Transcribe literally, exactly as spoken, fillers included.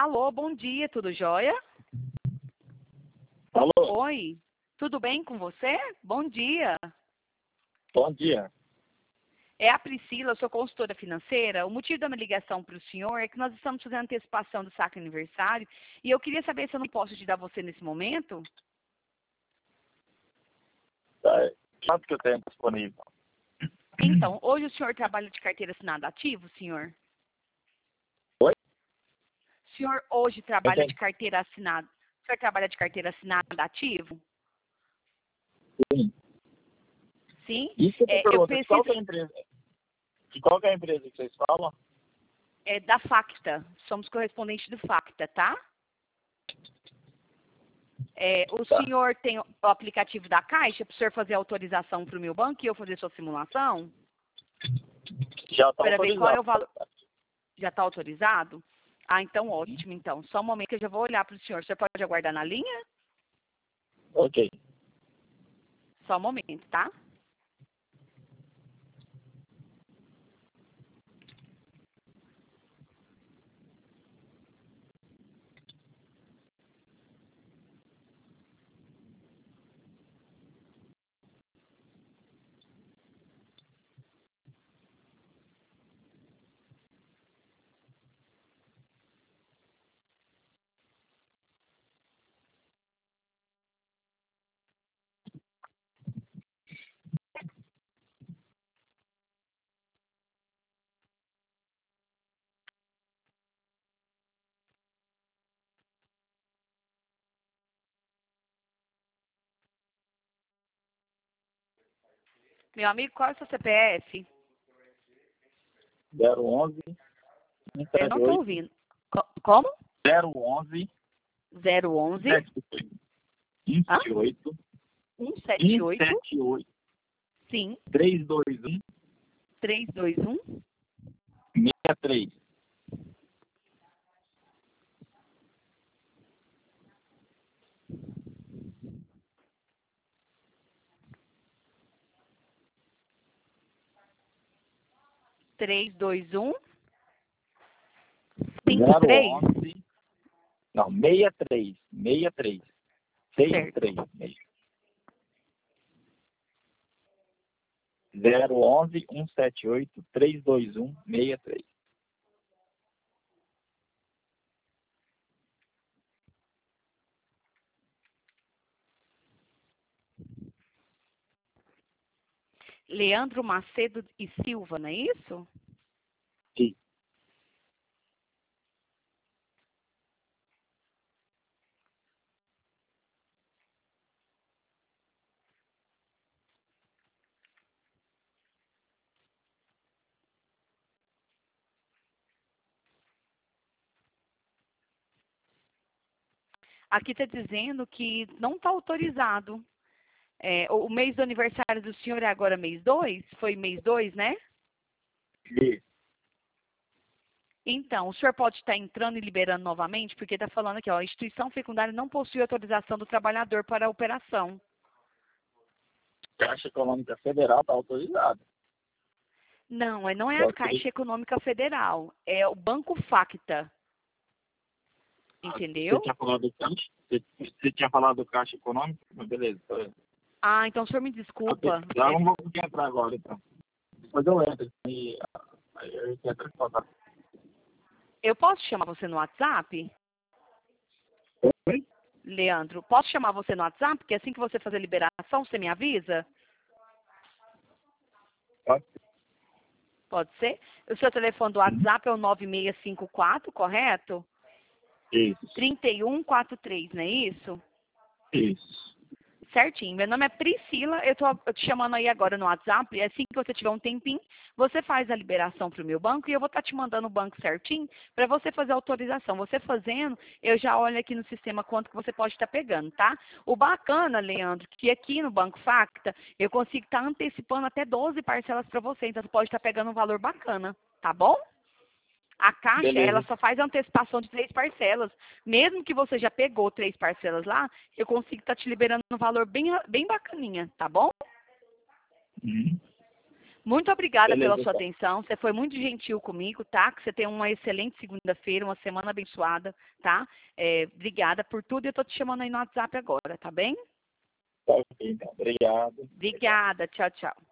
Alô, bom dia, tudo jóia? Alô, Oi, tudo bem com você? Bom dia. bom dia. É a Priscila, eu sou consultora financeira. O motivo da minha ligação para o senhor é que nós estamos fazendo antecipação do saque aniversário e eu queria saber se eu não posso ajudar você nesse momento. Tá, quanto que eu tenho disponível? Então, hoje o senhor trabalha de carteira assinada ativo, senhor? Oi? O senhor hoje trabalha Entendi. de carteira assinada. O senhor trabalha de carteira assinada ativo? Sim. Sim? Isso que eu É, eu pergunto, de qual preciso. que é a empresa? De qual que é a empresa que vocês falam? É da Facta. Somos correspondentes do Facta, tá? É, o Tá. senhor tem o aplicativo da Caixa para o senhor fazer autorização para o meu banco e eu fazer sua simulação? Já está Para ver qual é autorizado. o valor. Já está autorizado? Ah, então ótimo, então. Só um momento que eu já vou olhar para o senhor. O senhor pode aguardar na linha? Ok. Só um momento, tá? Meu amigo, qual é o seu C P F? zero onze, Eu não estou cento e setenta e oito, ouvindo. Co- Como? zero onze, zero onze Hã? vinte e oito, cento e setenta e oito vinte e oito, Sim. trezentos e vinte e um, três dois um sessenta e três. três dois um cinco três. zero onze, não, sessenta e três, sessenta e três, sessenta e Certo. três. zero onze, cento e setenta e oito, trezentos e vinte e um, sessenta e três. Leandro Macedo e Silva, não é isso? Sim. Aqui está dizendo que não está autorizado. É, o o mês do aniversário do senhor é agora mês dois? Foi mês dois, né? Isso. Então, o senhor pode estar entrando e liberando novamente, porque está falando aqui, ó, a instituição secundária não possui autorização do trabalhador para a operação. Caixa Econômica Federal está autorizada. Não, é- não é a Só Caixa que Econômica Federal, é o Banco Facta, você entendeu? tinha falado do Caixa, você, você tinha falado do Caixa Econômico, mas beleza. Tá vendo? Ah, então o senhor me Eu tenho- desculpa. Já É, não vou conseguir entrar agora, então. Depois eu entro e aí eu entro em contato. eu posso chamar você no WhatsApp? Oi? Leandro, posso chamar você no WhatsApp? Porque assim que você fazer a liberação, você me avisa? Pode ser. Pode ser? O seu telefone do WhatsApp é o nove seis cinco quatro, correto? Isso. trinta e um quarenta e três, não é isso? Isso. Certinho. Meu nome é Priscila, eu estou te chamando aí agora no WhatsApp, e assim que você tiver um tempinho, você faz a liberação para o meu banco e eu vou estar te mandando o banco certinho para você fazer a autorização. Você fazendo, eu já olho aqui no sistema quanto que você pode estar pegando, tá? O bacana, Leandro, que aqui no Banco Facta, eu consigo estar antecipando até doze parcelas para você, então você pode estar pegando um valor bacana, tá bom? A Caixa, ela Beleza. só faz antecipação de três parcelas. Mesmo que você já pegou três parcelas lá, eu consigo estar te liberando um valor bem, bem bacaninha, tá bom? Uhum. Muito obrigada Beleza, pela sua então. atenção. Você foi muito gentil comigo, tá? Que você tenha uma excelente segunda-feira, uma semana abençoada, tá? É, obrigada por tudo. Eu estou te chamando aí no WhatsApp agora, tá bem? Tá ok, então. Obrigado. Obrigada. Tchau, tchau.